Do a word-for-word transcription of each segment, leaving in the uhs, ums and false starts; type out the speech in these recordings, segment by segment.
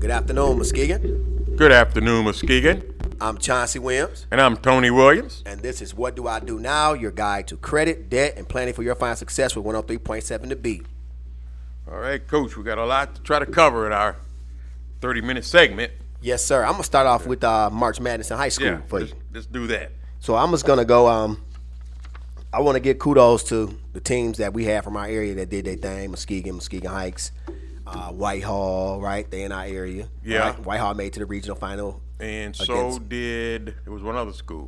Good afternoon, Muskegon. Good afternoon, Muskegon. I'm Chauncey Williams. And I'm Tony Williams. And this is What Do I Do Now, your guide to credit, debt, and planning for your financial success with one oh three point seven The Beat. All right, Coach, we got a lot to try to cover in our thirty-minute segment. Yes, sir. I'm going to start off with uh, March Madness in high school yeah, for let's, you. Let's do that. So I'm just going to go, um, I want to give kudos to the teams that we have from our area that did their thing, Muskegon, Muskegon Heights, uh, Whitehall, right? They in our area. Yeah. Right? Whitehall made to the regional final. And so against, did, it was one other school.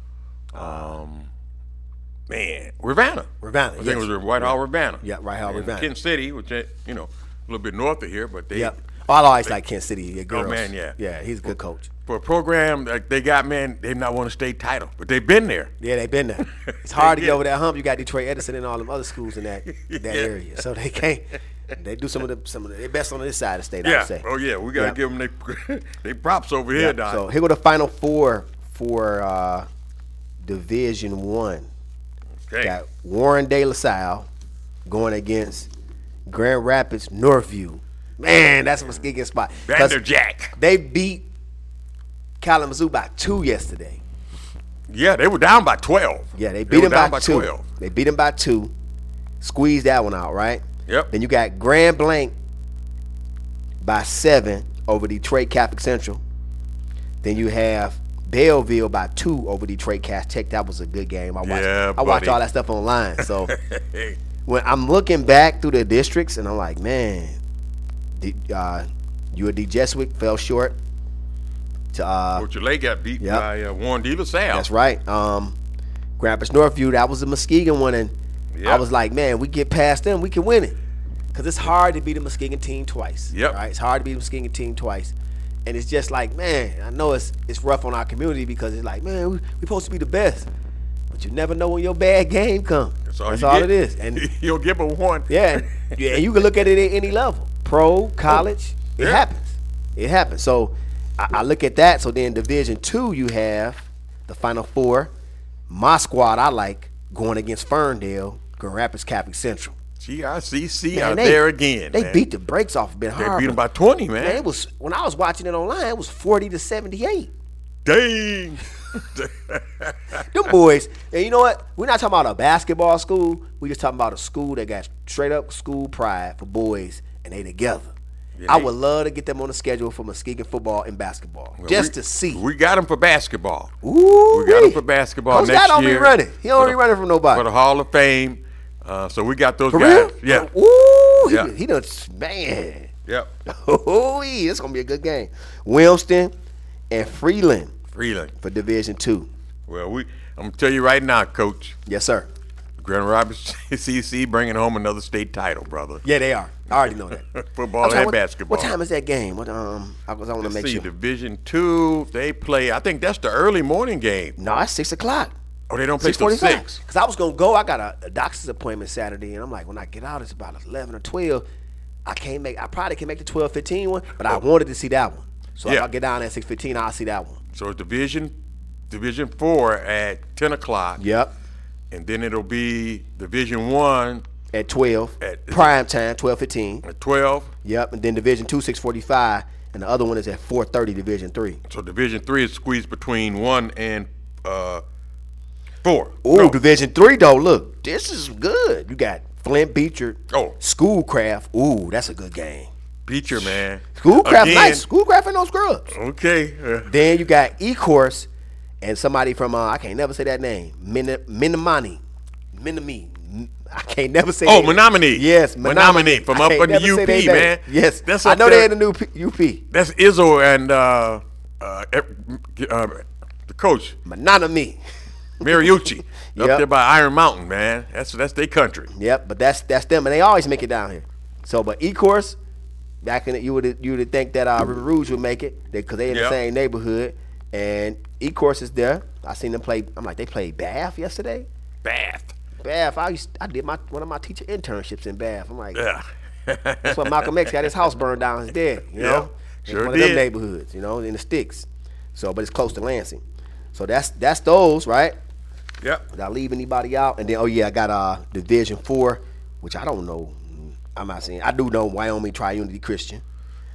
Um, man, Ravenna. Ravenna, I think yes. it was Whitehall, yeah. Ravenna. Yeah, Whitehall, and Ravenna. Kent City, which, you know, a little bit north of here, but they. Yep. Oh, I always like Kent City, yeah, girls. Oh, man, yeah. Yeah, he's a good coach. For a program like they got, man, they've not won a state title, but they've been there. Yeah, they've been there. It's hard to get over that hump. You got Detroit Edison and all them other schools in that that Yeah. area, so they can't. They do some of the some of the, they best on this side of the state. I Yeah. would say. Oh yeah, we gotta Yep. give them they, they props over here, Yep. Doc. So here go the final four for uh, Division One. Okay. Got Warren De La Salle going against Grand Rapids Northview. Man, that's a Muskegon spot. 'Cause Vanderjack. They beat Kalamazoo by two yesterday. Yeah, they were down by twelve. Yeah, they They beat were them down by, by two. twelve. They beat them by two. Squeezed that one out, right? Yep. Then you got Grand Blanc by seven over Detroit Catholic Central. Then you have Belleville by two over Detroit Cass Tech. That was a good game. I watched. Yeah, I watched buddy. all that stuff online. So when I'm looking back through the districts, and I'm like, man, the, uh, U of D Jesuit fell short. To uh, Coach Lake got beat Yep. by uh, Warren De La Salle. That's right. Um, Grand Rapids Northview, that was a Muskegon one, and Yep. I was like, man, we get past them, we can win it. Because it's hard to beat a Muskegon team twice. Yep. Right? It's hard to beat a Muskegon team twice. And it's just like, man, I know it's it's rough on our community because it's like, man, we, we supposed to be the best. But you never know when your bad game comes. That's all, That's you all get. it is. And You'll give them one. yeah, yeah, and you can look at it at any level. Pro, college, it yeah. happens. It happens. So I, I look at that. So then Division Two, you have the Final Four. My squad, I like going against Ferndale, Grand Rapids Catholic Central. G R C C Man, out they- there again. They man. beat the brakes off Ben They Harbor. beat them by twenty, man. Man, it was when I was watching it online, it was forty to seventy-eight. Dang. Them boys, and you know what? We're not talking about a basketball school. We just talking about a school that got straight up school pride for boys, and they together. Yeah, I they- would love to get them on the schedule for Muskegon football and basketball, Well, just we- to see. We got them for basketball. Ooh, We got them for basketball Coach next Dad don't year. be running. He don't for be the- running from nobody. For the Hall of Fame. Uh, so we got those For guys. real? Yeah. Ooh, he, Yeah. he done, man. Yep. Oh, it's gonna be a good game. Wilmston and Freeland Freeland. for Division Two. Well, we. I'm gonna tell you right now, Coach. Yes, sir. Grand Rapids C C bringing home another state title, brother. Yeah, they are. I already know that. Football I'm sorry, and what, basketball. What time is that game? What um? I was I want to Let's make see, sure. Division Two. They play. I think that's the early morning game. No, it's six o'clock. Oh, they don't play Six till forty-five. six. Cause I was gonna go. I got a, a doctor's appointment Saturday, and I'm like, when I get out, it's about eleven or twelve. I can't make. I probably can make the twelve fifteen one, but I wanted to see that one. So if Yeah. I get down at six fifteen, I'll see that one. So it's Division Division Four at ten o'clock. Yep. And then it'll be Division One At twelve. At- Prime time, twelve fifteen. at twelve. Yep. And then Division Two, six forty-five, and the other one is at four thirty. Division Three. So Division Three is squeezed between one and uh, four. Ooh, No. Division Three though. Look, this is good. You got Flint Beecher. Oh. Schoolcraft. Ooh, that's a good game. Beecher, man. Schoolcraft, Again. nice. Schoolcraft ain't no scrubs. Okay. Uh, Then you got E-Course and somebody from uh, I can't never say that name. Min- Minamani. Minami. I can't never say oh, that. Menominee. Yes, Menominee from I up can't in the never say U their P, name. man. Yes, That's I up know there. they're in the new P- U P. That's Izzo and uh, uh, uh, the coach, Mananami. Mariucci, up Yep. there by Iron Mountain, man. That's that's their country. Yep, but that's that's them, and they always make it down here. So, but E-Course, back in it, you would you would think that uh, River Rouge would make it because they in Yep. the same neighborhood, and E-Course is there. I seen them play. I'm like, they played Bath yesterday. Bath. Bath. I used I did my one of my teacher internships in Bath. I'm like, Yeah. that's what Malcolm X got his house burned down. He's dead. You know, Yeah, sure it's one of them did. neighborhoods. You know, in the sticks. So, but it's close to Lansing. So that's that's those right. Yep. Did I leave anybody out? And then oh yeah, I got uh Division Four, which I don't know. I'm not saying I do know Wyoming Triunity Christian.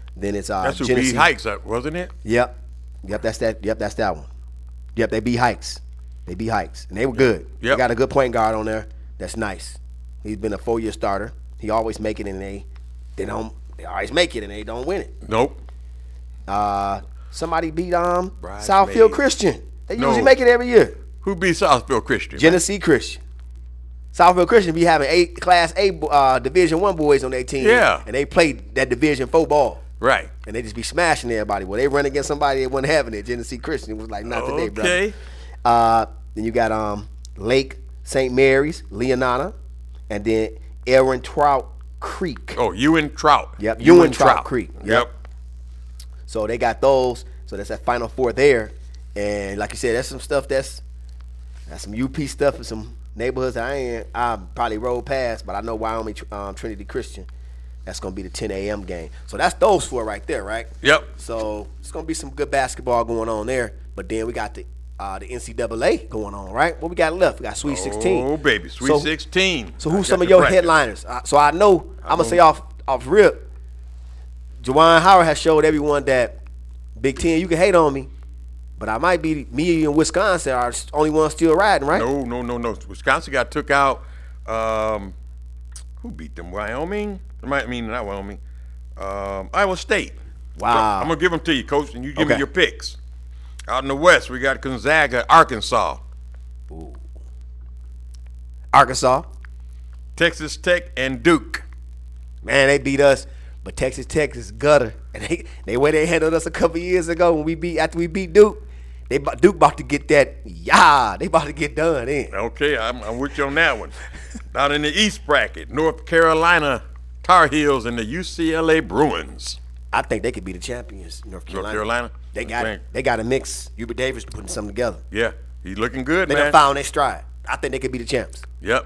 Then it's uh, That's who Genesee. beat Hikes, uh, wasn't it? Yep, yep. That's that. Yep, that's that one. Yep, they beat Hikes. They beat Hikes, and they were good. They Yep. got a good point guard on there. That's nice. He's been a four-year starter. He always make it, and they they don't. They always make it, and they don't win it. Nope. Uh, somebody beat um Bridesmaids. Southfield Christian. They No. usually make it every year. Who beat Southfield Christian? man? Genesee Christian. Southfield Christian be having eight Class A uh, Division One boys on their team. Yeah. and they play that Division Four ball. Right. And they just be smashing everybody. Well, they run against somebody that wasn't having it. Genesee Christian was like, not today, brother. Okay. Uh, then you got um Lake Saint Mary's, Leonana, and then Aaron Trout Creek. Oh, Ewan Trout. Yep, Ewan Trout Creek. Yep. Yep. So they got those. So that's that Final Four there. And like you said, that's some stuff that's that's some U P stuff and some neighborhoods that I ain't I probably rode past, but I know Wyoming um, Trinity Christian. That's gonna be the ten a.m. game. So that's those four right there, right? Yep. So it's gonna be some good basketball going on there. But then we got the uh, the N C double A going on, right? What we got left? We got Sweet sixteen. Oh, baby. Sweet So- sixteen. So I who's got some of the your bracket. headliners? Uh, so I know I'm gonna know. say off off rip. Juwan Howard has showed everyone that Big Ten, you can hate on me, but I might be me and Wisconsin are the only ones still riding, right? No, no, no, no. Wisconsin got took out. Um, who beat them? Wyoming? I mean, not Wyoming. Um, Iowa State. Wow. I'm gonna give them to you, Coach, and you give me Okay. your picks. Out in the West, we got Gonzaga, Arkansas, Arkansas, Texas Tech, and Duke. man, they beat us, but Texas Tech is gutter, and they they way they handled us a couple years ago when we beat after we beat Duke. They bu- Duke about to get that, yeah, they about to get done in. Okay, I'm, I'm with you on that one. Out in the East bracket, North Carolina Tar Heels and the U C L A Bruins. I think they could be the champions, North Carolina. North Carolina. They got Man. they got a mix. Hubert Davis putting something together. Yeah, he's looking good, They man. done found their stride. I think they could be the champs. Yep.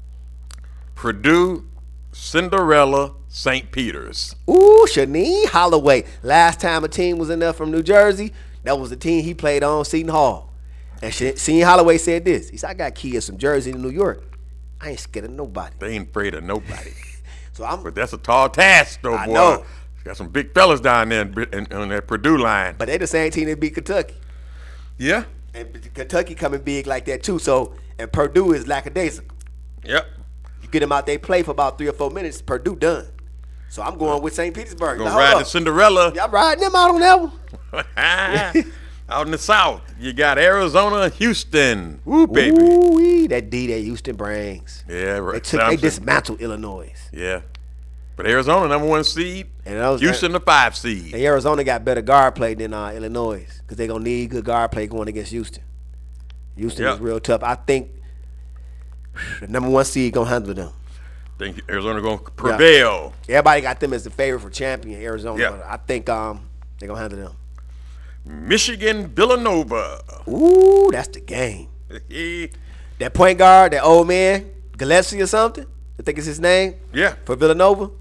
Purdue, Cinderella, Saint Peter's. Ooh, Shania Holloway. Last time a team was in there from New Jersey, that was the team he played on, Seton Hall. And Shania Holloway said this. He said, I got kids from Jersey to New York. I ain't scared of nobody. They ain't afraid of nobody. So I'm But that's a tall task, though, I boy. know. Got some big fellas down there in, in, on that Purdue line. but they the same team that beat Kentucky. Yeah. And Kentucky coming big like that too. So and Purdue is lackadaisical. Yep. You get them out they play for about three or four minutes, Purdue done. So I'm going with Saint Petersburg. Gonna Now, ride hold the up. Cinderella. Y'all riding them out on that one? Out in the South, you got Arizona, Houston. Woo, baby. Ooh, that D that Houston brings. Yeah, right. They took they Samson. dismantled Illinois. Yeah. But Arizona, number one seed. And those- Houston, the five seed. And Arizona got better guard play than uh, Illinois because they're going to need good guard play going against Houston. Houston Yep. is real tough. I think the number one seed going to handle them. Think Arizona going to prevail. Everybody got them as the favorite for champion, Arizona. Yeah. But I think um, they're going to handle them. Michigan, Villanova. Ooh, that's the game. That point guard, that old man, Gillespie or something, I think it's his name, Yeah. for Villanova,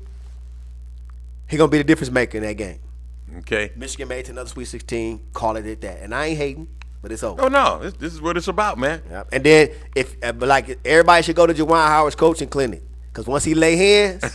he going to be the difference maker in that game. Okay. Michigan made it to another Sweet sixteen, call it at that. And I ain't hating, but it's over. Oh, no. This, this is what it's about, man. Yep. And then if uh, but like everybody should go to Juwan Howard's coaching clinic because once he lay hands,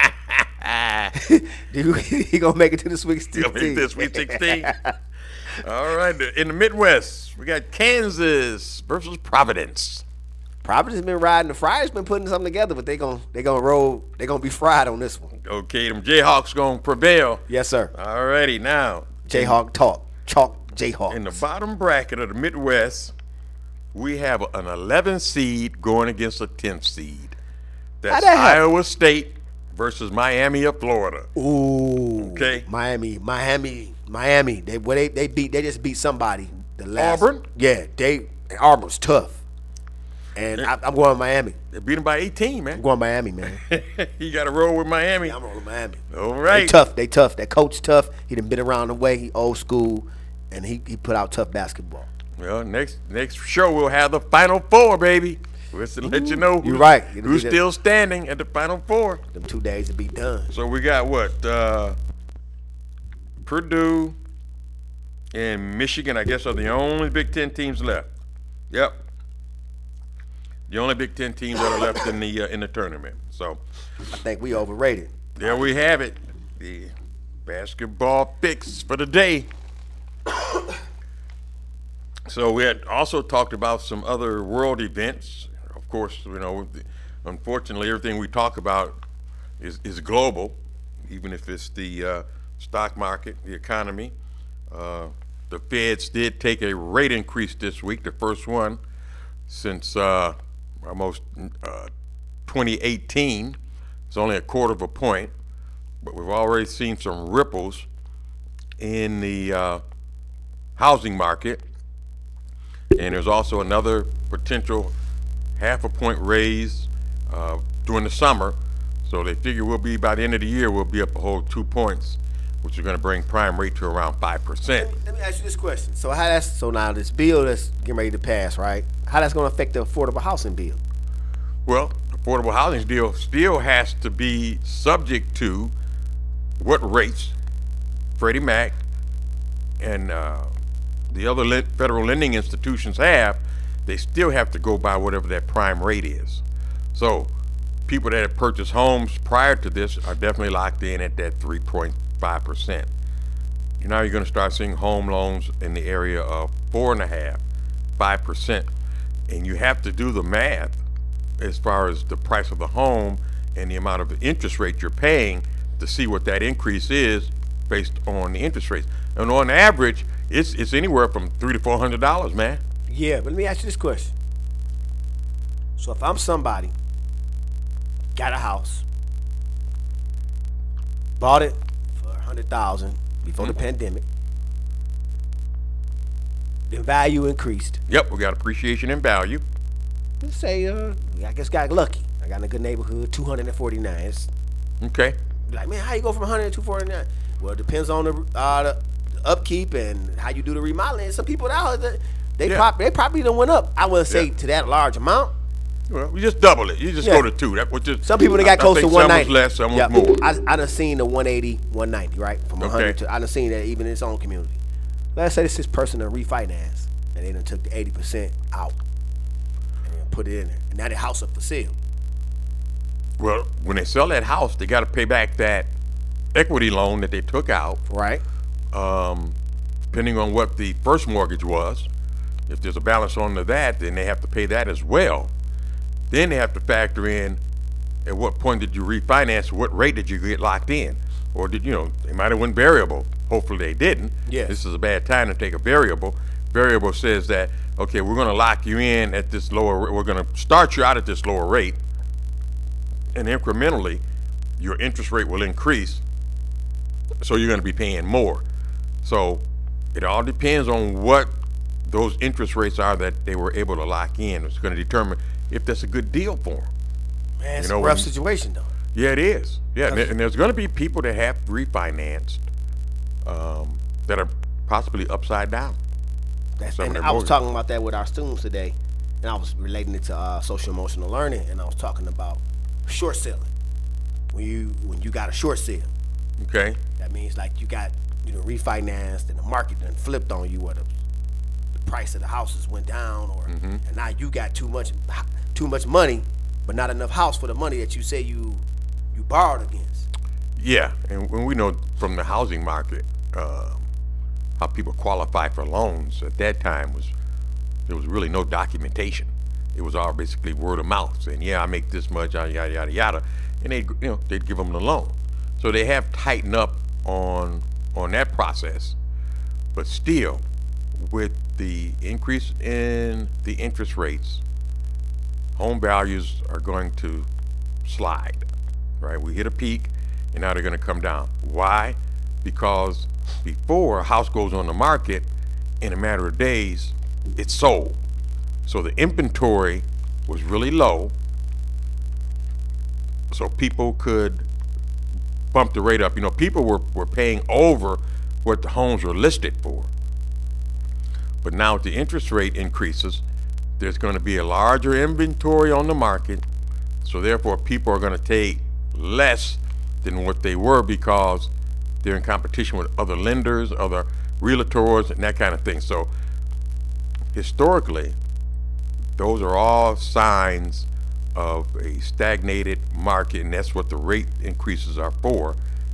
dude, he gonna make it to the Sweet Gonna sixteen. make this Sweet sixteen. All right. In the Midwest, we got Kansas versus Providence. Providence been riding. The Friars been putting something together, but they gonna they gonna roll. They gonna be fried on this one. Okay, them Jayhawks going to prevail. Yes, sir. All righty. Now, Jayhawk talk, chalk Jayhawk. in the bottom bracket of the Midwest, we have an eleven seed going against a tenth seed. That's that happen? Iowa State versus Miami of Florida. Ooh. Okay. Miami, Miami, Miami. They what they they beat. They just beat somebody. The last Auburn? Yeah, they Auburn's tough. And I, I'm going Miami. They beat them by eighteen, I'm man. going Miami, man. You got to roll with Miami. I'm rolling Miami. All They right. tough. They tough. That coach tough. He done been around the way. He old school, and he, he put out tough basketball. Well, next next show we'll have the Final Four, baby. We'll to let you know You're who's, right. It'll who's be the- still standing at the Final Four. Them two days to be done. So we got what? Uh, Purdue and Michigan, I guess, are the only Big Ten teams left. Yep. The only Big Ten teams that are left in the uh, in the tournament. So I think we overrated. there we have it. The basketball fix for the day. So we had also talked about some other world events. Of course, you know, unfortunately, everything we talk about is, is global, even if it's the uh, stock market, the economy. Uh, the Feds did take a rate increase this week, the first one since uh, almost uh, twenty eighteen. It's only a quarter of a point, but we've already seen some ripples in the uh, housing market. And there's also another potential half a point raise uh, during the summer. So they figure we'll be, by the end of the year, we'll be up a whole two points, which is going to bring prime rate to around five percent. Let me, let me ask you this question. So how that's so now this bill that's getting ready to pass, right? How that's going to affect the affordable housing bill? Well, affordable housing deal still has to be subject to what rates Freddie Mac and uh, the other le- federal lending institutions have. They still have to go by whatever that prime rate is. So people that have purchased homes prior to this are definitely locked in at that three point five percent. Now you're going to start seeing home loans in the area of four and a half, five percent, and you have to do the math as far as the price of the home and the amount of interest rate you're paying to see what that increase is based on the interest rates. And on average, it's it's anywhere from three to four hundred dollars, man. Yeah, but let me ask you this question. So if I'm somebody, got a house, bought it for a hundred thousand before mm-hmm. the pandemic, the value increased. Yep, we got appreciation in value. Let's say, uh, I guess got lucky. I got in a good neighborhood, two hundred forty-nine. It's okay. Like, man, how you go from one hundred to two forty-nine? Well, it depends on the, uh, the upkeep and how you do the remodeling. Some people out there, they, yeah. prob- they probably done went up. I wouldn't say yeah. to that large amount. Well, we just double it. You just yeah. go to two. That was just, some people they got I, close I to think one ninety. Some was less, some yeah. was more. I, I done seen the one eighty, one ninety, right? From one hundred okay. to, I done seen that even in its own community. Let's say this is person to refinance, and they done took the eighty percent out and put it in there. And now the house up for sale. Well, when they sell that house, they got to pay back that equity loan that they took out. Right. Um, depending on what the first mortgage was. If there's a balance on to that, then they have to pay that as well. Then they have to factor in at what point did you refinance, what rate did you get locked in? Or did, you know, they might have went variable. Hopefully they didn't. Yes. This is a bad time to take a variable. Variable says that, okay, we're going to lock you in at this lower, we're going to start you out at this lower rate, and incrementally your interest rate will increase, so you're going to be paying more. So it all depends on what those interest rates are that they were able to lock in. It's going to determine if that's a good deal for them. Man, it's you know, a rough when, situation though. Yeah, it is. Yeah, and, and there's going to be people that have refinanced um, that are possibly upside down. That's, and I was talking about that with our students today, and I was relating it to uh, social emotional learning, and I was talking about short selling. When you when you got a short sale, okay, that means like you got you know refinanced and the market done flipped on you, or the, the price of the houses went down, or mm-hmm. and now you got too much too much money, but not enough house for the money that you say you you borrowed against. Yeah, and when we know from the housing market uh, how people qualify for loans at that time was there was really no documentation. It was all basically word of mouth saying, yeah, I make this much, yada yada yada yada, and they you know they'd give them the loan. So they have tightened up on on that process, but still, with the increase in the interest rates, home values are going to slide. Right, we hit a peak, and now they're going to come down. Why? Because before a house goes on the market, in a matter of days, it's sold. So the inventory was really low, so people could bump the rate up. You know, people were, were paying over what the homes were listed for. But now with the interest rate increases, there's going to be a larger inventory on the market, so therefore people are going to take less than what they were because they're in competition with other lenders, other realtors, and that kind of thing. So historically, those are all signs of a stagnated market, and that's what the rate increases are for,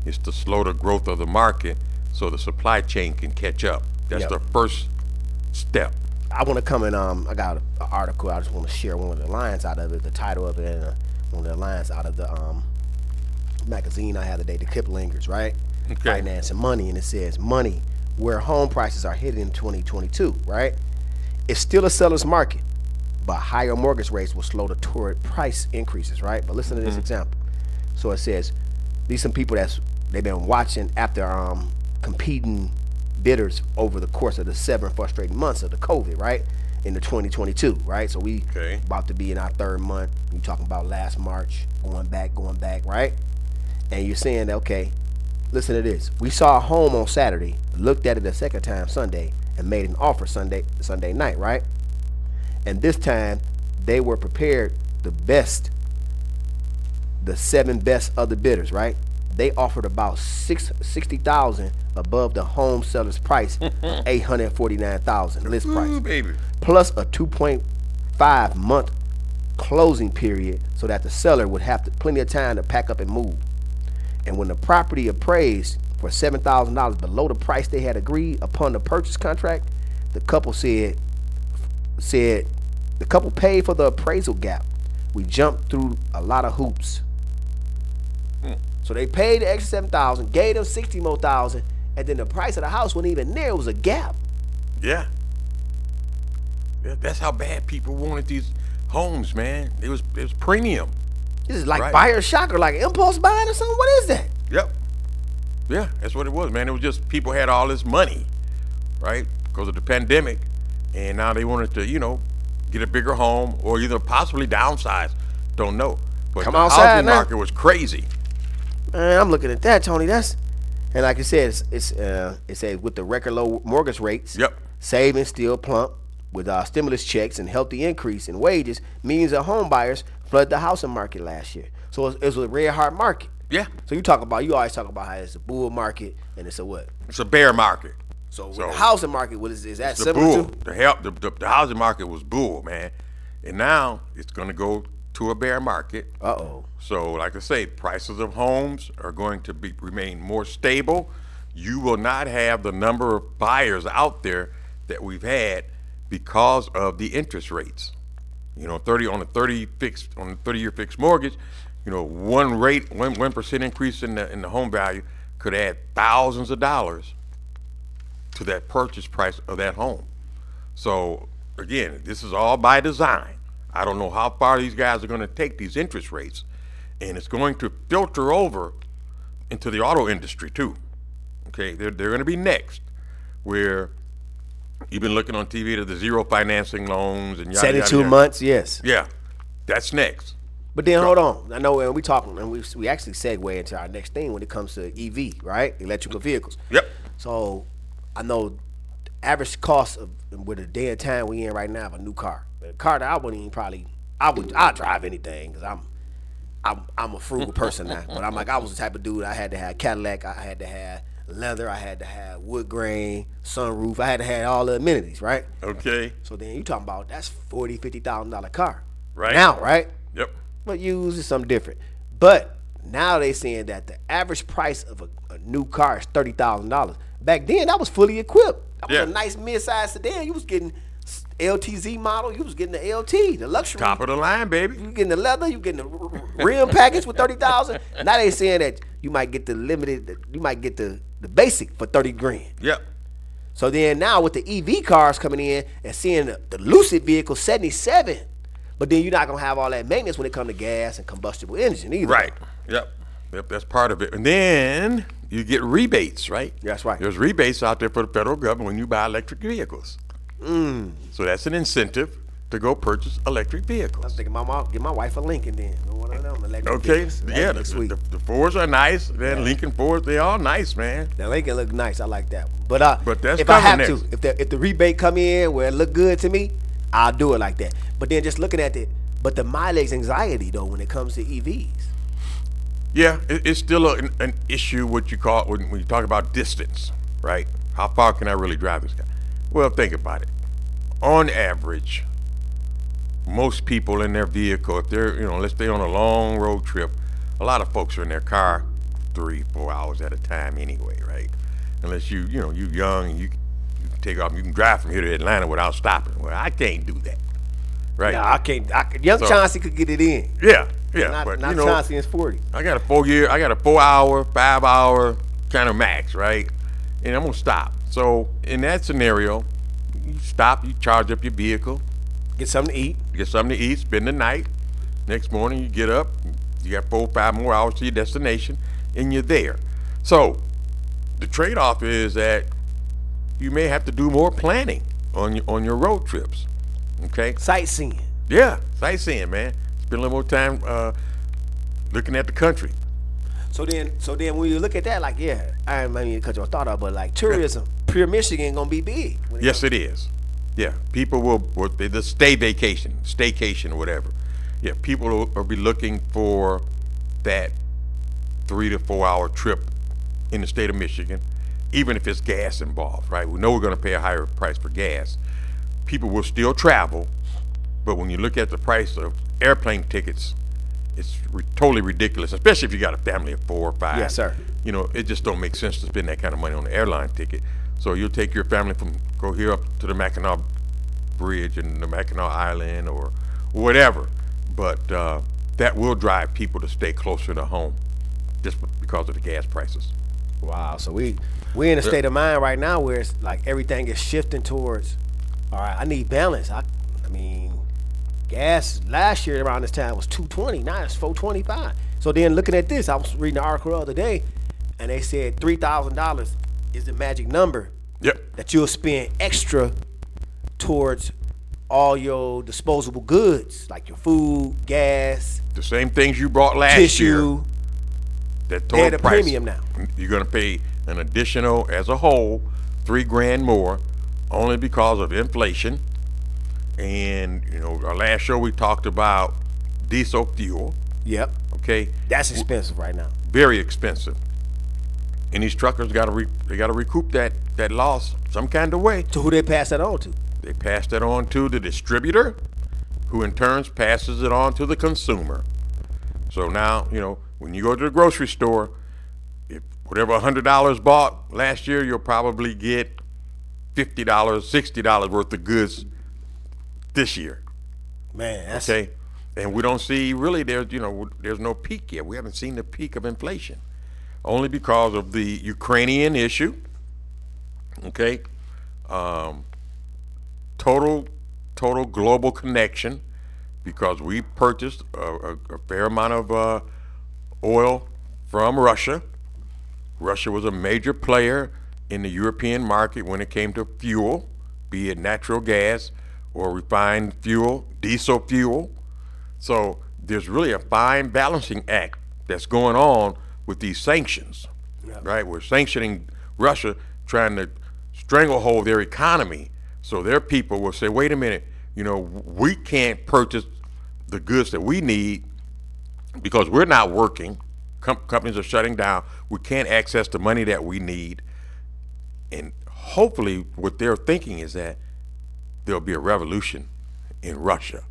is to slow the growth of the market so the supply chain can catch up. That's Yep. the first step. I want to come in. Um, I got an article. I just want to share one of the lines out of it, the title of it, and uh, one of the lines out of the um, magazine I had today, the Kiplingers, right? Okay. Finance and Money, and it says money where home prices are headed in twenty twenty-two, right? It's still a seller's market, but higher mortgage rates will slow the torrid price increases, right? But listen to this example. So it says these some people that's they've been watching after um competing bidders over the course of the seven frustrating months of the COVID, right? In the twenty twenty-two, right? So we Okay. about to be in our third month. You talking about last March, going back, going back, right? And you're saying, okay, listen to this. We saw a home on Saturday, looked at it a second time Sunday, and made an offer Sunday Sunday night, right? And this time they were prepared the best, the seven best other bidders, right? They offered about six sixty thousand above the home seller's price, eight hundred forty nine thousand list Ooh, price, baby. plus a two point five month closing period, so that the seller would have to, plenty of time to pack up and move. And when the property appraised for seven thousand dollars below the price they had agreed upon the purchase contract, the couple said said the couple paid for the appraisal gap. We jumped through a lot of hoops. So they paid the extra seven thousand, gave them sixty more thousand, and then the price of the house wasn't even there. It was a gap. Yeah. Yeah, that's how bad people wanted these homes, man. It was it was premium. This is like Right. buyer shock or like impulse buying or something. What is that? Yep. Yeah, that's what it was, man. It was just people had all this money, right? Because of the pandemic. And now they wanted to, you know, get a bigger home or either possibly downsize. Don't know. But Come the outside housing now. market was crazy. Man, I'm looking at that, Tony. That's and like I said, it's, it's uh, it says with the record low mortgage rates, Yep. savings still plump with uh, stimulus checks and healthy increase in wages, millions of home buyers flooded the housing market last year. So it was a red hot market. Yeah. So you talk about you always talk about how it's a bull market and it's a what? It's a bear market. So, with So- the housing market, what is is that The similar bull. to? The, help, the, the, the housing market was bull, man. And now it's going to go to a bear market. Uh oh. So, like I say, prices of homes are going to be remain more stable. You will not have the number of buyers out there that we've had because of the interest rates. You know, thirty on a thirty fixed on a thirty year fixed mortgage, you know, one rate, one one percent increase in the in the home value could add thousands of dollars to that purchase price of that home. So again, this is all by design. I don't know how far these guys are going to take these interest rates, and it's going to filter over into the auto industry too. Okay, they're they're going to be next, where you've been looking on T V to the zero financing loans and yada, yada, seventy-two yada. months, yes. Yeah, that's next. But then hold on. I know when we talking, and we we actually segue into our next thing when it comes to E V, right? Electrical vehicles. Yep. So I know the average cost of with the day and time we in right now of a new car. A car that I wouldn't even probably I would I drive anything because I'm I'm I'm a frugal person now. But I'm like I was the type of dude I had to have Cadillac, I had to have leather, I had to have wood grain, sunroof, I had to have all the amenities, right? Okay. So then you talking about that's forty, fifty thousand dollar car. Right. Now, right? Yep. But used is something different. But now they saying that the average price of a, a new car is thirty thousand dollars. Back then, that was fully equipped. That was Yeah. a nice mid-size sedan. You was getting L T Z model. You was getting the L T, the luxury. Top of the line, baby. You getting the leather. You getting the r- r- rim package for thirty thousand. Now they saying that you might get the limited. You might get the the basic for thirty grand. Yep. So then now with the E V cars coming in and seeing the, the Lucid vehicle seventy-seven, but then you're not gonna have all that maintenance when it comes to gas and combustible engine either. Right. Yep. Yep. That's part of it. And then you get rebates, right? That's right. There's rebates out there for the federal government when you buy electric vehicles. Mm. So that's an incentive to go purchase electric I was vehicles. thinking my mom, get my wife a Lincoln then. One of them electric Okay. vehicles. That Yeah. looks The, sweet. the, the Fords are nice. Man, Lincoln Fords, they all nice, man. The Lincoln look nice. I like that one. But uh, But that's if I have coming to, next. if the if the rebate come in where it look good to me, I'll do it like that. But then just looking at it, but the mileage anxiety though when it comes to E Vs. Yeah, it, it's still a, an, an issue what you call when, when you talk about distance, right? How far can I really drive this guy? Well, think about it. On average, most people in their vehicle, if they're, you know, let's say on a long road trip, a lot of folks are in their car three, four hours at a time anyway, right? Unless you, you know, you young and you, you can take off, you can drive from here to Atlanta without stopping. Well, I can't do that, right? Nah, I can't. I, could- young So- Chauncey could get it in. Yeah, yeah, Not, but not you know, Chauncey is forty. I got a four year, I got a four hour, five hour kind of max, right? And I'm gonna stop. So in that scenario, you stop, you charge up your vehicle, Get something to eat. get something to eat, spend the night. Next morning you get up, you got four, five more hours to your destination, and you're there. So the trade-off is that you may have to do more planning on your on your road trips. Okay? Sightseeing. Yeah, sightseeing, man. Spend a little more time uh, looking at the country. So then, so then when you look at that, like, yeah, I don't mean to cut your thought out, but like tourism, Pure Michigan gonna be big. when it Yes, comes- it is. Yeah, people will, will they- the stay vacation, staycation, or whatever. Yeah, people will, will be looking for that three to four hour trip in the state of Michigan, even if it's gas involved, right? We know we're going to pay a higher price for gas. People will still travel, but when you look at the price of airplane tickets, it's re- totally ridiculous, especially if you got a family of four or five. Yes, sir. You know, it just don't make sense to spend that kind of money on an airline ticket. So you'll take your family from, go here up to the Mackinac Bridge and the Mackinac Island or whatever. But uh, that will drive people to stay closer to home just because of the gas prices. Wow. So we we in a state of mind right now where it's like everything is shifting towards. All right, I need balance. I, I mean, gas last year around this time was two twenty. Now it's four twenty five. So then looking at this, I was reading an article the other day, and they said three thousand dollars is the magic number Yep. that you'll spend extra towards all your disposable goods, like your food, gas, The same things you bought last year. tissue. That They're total the price. premium now. You're going to pay an additional, as a whole, three grand more, only because of inflation. And you know, our last show we talked about diesel fuel. Yep. Okay, That's expensive right now. very expensive. And these truckers got to re- they got to recoup that that loss some kind of way. To who they pass that on to? They pass that on to the distributor, who in turn passes it on to the consumer. So now, you know, when you go to the grocery store, if whatever one hundred dollars bought last year, you'll probably get fifty dollars, sixty dollars worth of goods this year. Man, that's Okay? And we don't see really there's, you know, there's no peak yet. We haven't seen the peak of inflation. Only because of the Ukrainian issue. Okay? Um, total total global connection, because we purchased a, a, a fair amount of uh, oil from Russia. Russia was a major player in the European market when it came to fuel, be it natural gas or refined fuel, diesel fuel. So there's really a fine balancing act that's going on with these sanctions, right? We're sanctioning Russia, trying to stranglehold their economy, so their people will say, wait a minute, you know, we can't purchase the goods that we need because we're not working. Com- companies are shutting down. We can't access the money that we need. And hopefully what they're thinking is that there'll be a revolution in Russia.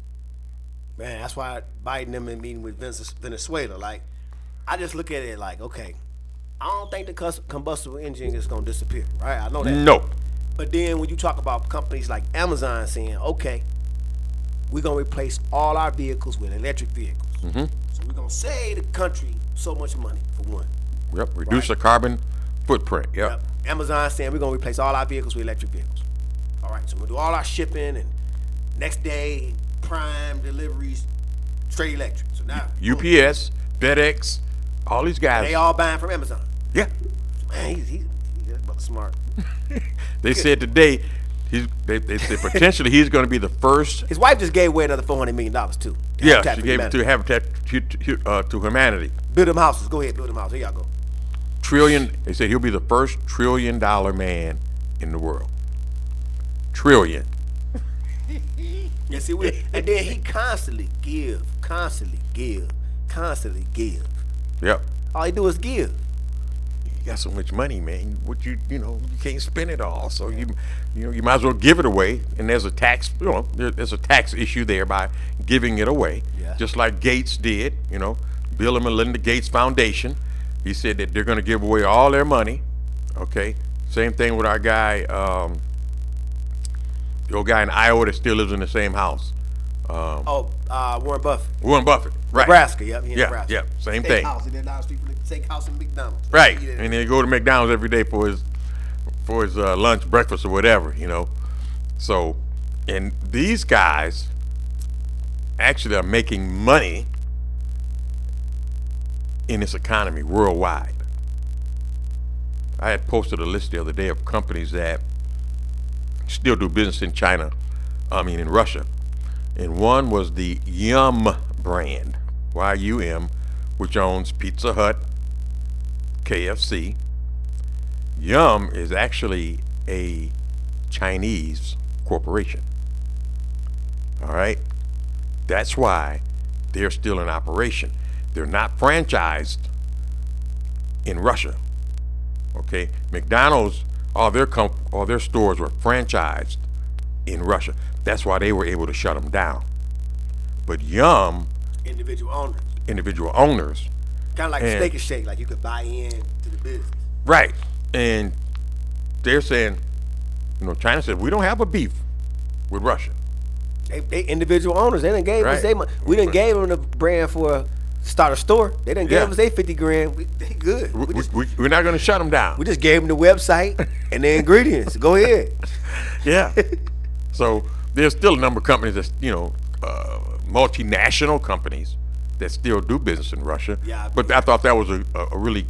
man. That's why Biden them in meeting with Venez- Venezuela. Like, I just look at it like, okay, I don't think the cus- combustible engine is gonna disappear, right? I know that. No. But then when you talk about companies like Amazon saying, okay, we're gonna replace all our vehicles with electric vehicles. Mm-hmm. So we're gonna save the country so much money for one. Yep. Reduce the carbon footprint. Yep. Yep. Amazon saying we're gonna replace all our vehicles with electric vehicles. All right, so we'll do all our shipping and next day Prime deliveries straight electric. So now U P S, FedEx, all these guys. they all buying from Amazon. Yeah. Man, he's he's, he's that brother smart. They said today, he's, they, they said potentially he's going to be the first. His wife just gave away another four hundred million dollars too. to Yeah, Habitat she for gave it to Humanity. Habitat to, to, uh, to Humanity. Build them houses. Go ahead, build them houses. Here y'all go. Trillion. They said he'll be the first trillion dollar man in the world. Trillion. Yes, he will. And then he constantly give, constantly give, constantly give. Yep. All he do is give. You got so much money, man. What you you know you can't spend it all. So you you know you might as well give it away. And there's a tax you know there, there's a tax issue there by giving it away. Yeah. Just like Gates did. You know, Bill and Melinda Gates Foundation. He said that they're going to give away all their money. Okay. Same thing with our guy, um, the old guy in Iowa that still lives in the same house. Um, Oh, uh, Warren Buffett. Warren Buffett. Right. Nebraska, yep. He in Yeah, Nebraska. yeah, same Steakhouse, thing. House, and then down the street from the steakhouse and McDonald's. Right. He did it. And then he go to McDonald's every day for his for his uh, lunch, breakfast, or whatever, you know. So, and these guys actually are making money in this economy worldwide. I had posted a list the other day of companies that still do business in China, I mean in Russia. And one was the Yum brand, Y U M, which owns Pizza Hut, K F C. Yum is actually a Chinese corporation. All right? That's why they're still in operation. They're not franchised in Russia. Okay? McDonald's, all their comp- all their stores were franchised in Russia. That's why they were able to shut them down. But Yum, Individual owners. individual owners, Kind of like And- Steak and Shake, like you could buy in to the business. right? And they're saying, you know, China said we don't have a beef with Russia. They, they individual owners. They done gave Right. us they money. We done gave them the brand for a start a store. They done Yeah. gave us they fifty grand. We, they good. We, We we, just, we, we're not going to shut them down. we just gave them the website and the ingredients. Go ahead. Yeah. So there's still a number of companies that's, you know, uh, multinational companies that still do business in Russia. Yeah, I But I thought that was a, a a really,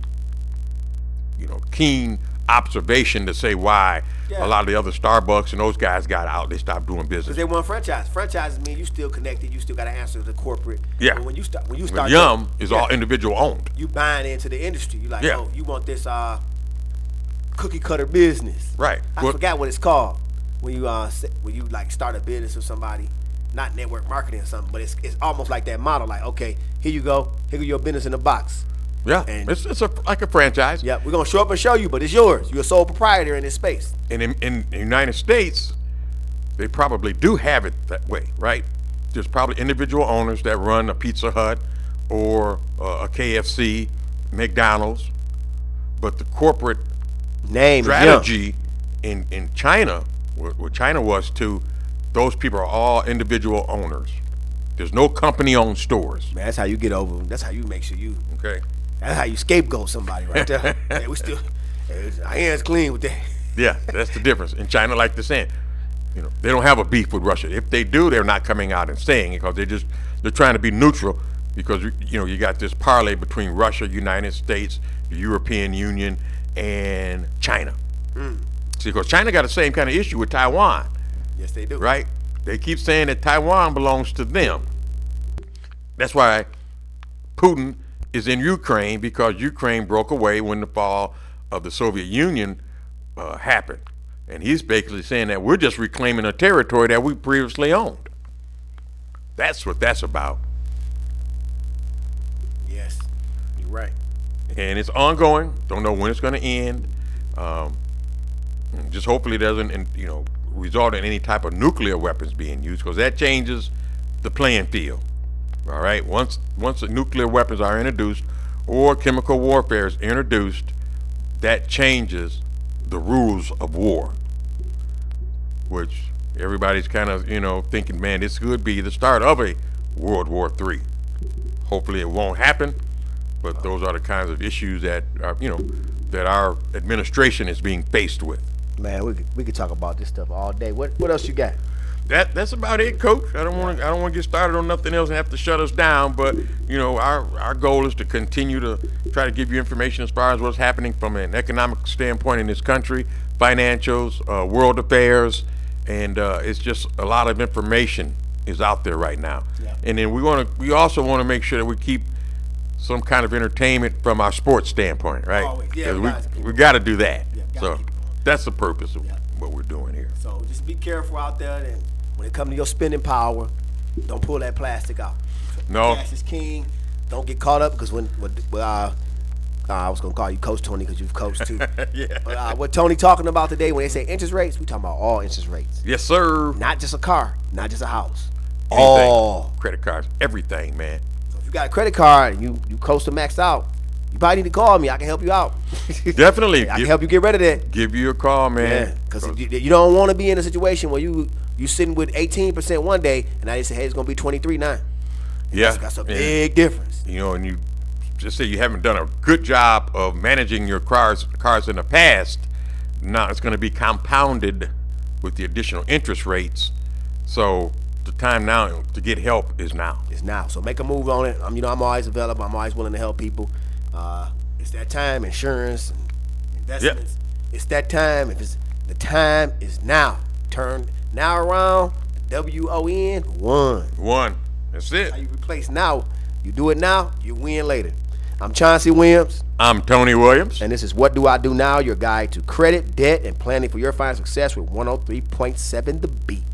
you know, keen observation to say why Yeah. a lot of the other Starbucks and those guys got out. They stopped doing Because business. they want franchise. Franchises mean you still connected. You still got to answer to the corporate. Yeah. But when you start, when you But start, Yum is yeah, all individual owned. you buying into the industry. You like, Yeah. oh, you want this uh, cookie cutter business. Right. I Well- forgot what it's called when you uh se- when you like start a business with somebody, not network marketing or something, but it's it's almost like that model. Like, okay, here you go, here go your business in a box. Yeah. And- it's it's a, like a franchise. Yeah, we're gonna show up and show you, but it's yours. You're a sole proprietor in this space. And in, in the United States, they probably do have it that way, right? There's probably individual owners that run a Pizza Hut or uh, a K F C, McDonald's, but the corporate Name is Yum. strategy in, in China, what, what China was to, those people are all individual owners. There's no company-owned stores, Man, that's how you get over them. That's how you make sure you. okay? That's how you scapegoat somebody right there. Hey, we still, hey, our hands clean with that. Yeah, that's the difference. In China, like they're saying, you know, they don't have a beef with Russia. If they do, they're not coming out and saying it because they're just they're trying to be neutral because you know you got this parlay between Russia, United States, the European Union, and China. See, because China got the same kind of issue with Taiwan, Yes, they do. right? They keep saying that Taiwan belongs to them. That's why Putin is in Ukraine because Ukraine broke away when the fall of the Soviet Union uh, happened. And he's basically saying that we're just reclaiming a territory that we previously owned. That's what that's about. Yes, you're right. And it's ongoing. Don't know when it's going to end. Um, just hopefully it doesn't, and, you know, result in any type of nuclear weapons being used because that changes the playing field. All right. Once once the nuclear weapons are introduced or chemical warfare is introduced, that changes the rules of war. Which everybody's kind of, you know, thinking, man, this could be the start of a World War Three. Hopefully it won't happen, but those are the kinds of issues that are, you know, that our administration is being faced with. Man, we could, we could talk about this stuff all day. What what else you got? That that's about it, Coach. I don't want to I don't want to get started on nothing else and have to shut us down. But you know, our our goal is to continue to try to give you information as far as what's happening from an economic standpoint in this country, financials, uh, world affairs, and uh, it's just a lot of information is out there right now. Yeah. And then we want to we also want to make sure that we keep some kind of entertainment from our sports standpoint, right? Always. Yeah, 'Cause we gotta keep we we it got to do that. Yeah, gotta so keep it going. that's the purpose of Yeah. what we're doing here. So just be careful out there, and when it comes to your spending power, don't pull that plastic out. No. Cash is king. Don't get caught up because when, when uh, uh, I was gonna call you Coach Tony because you've coached too. Yeah. But uh, what Tony talking about today when they say interest rates, we talking about all interest rates, Yes, sir. not just a car, not just a house. Anything. All. Credit cards, everything, man. So if you got a credit card and you you close to max out, you probably need to call me. I can help you out. Definitely. I can Give- help you get rid of that. Give you a call, Yeah, man. because you, you don't want to be in a situation where you you sitting with eighteen percent one day, and now they say, hey, it's gonna be twenty-three now. Yeah. That's, that's a And, big difference. you know, and you just say you haven't done a good job of managing your cars cars in the past. Now it's going to be compounded with the additional interest rates. So the time now to get help is now. It's now. So make a move on it. I'm, you know, I'm always available. I'm always willing to help people. Uh, it's that time. Insurance, and investments. It's that time. If it's the time is now. Turn now around. W O N one. One. That's it. How you replace now? You do it now. You win later. I'm Chauncey Williams, I'm Tony Williams. and this is What Do I Do Now? Your guide to credit, debt, and planning for your financial success with one oh three point seven The Beat.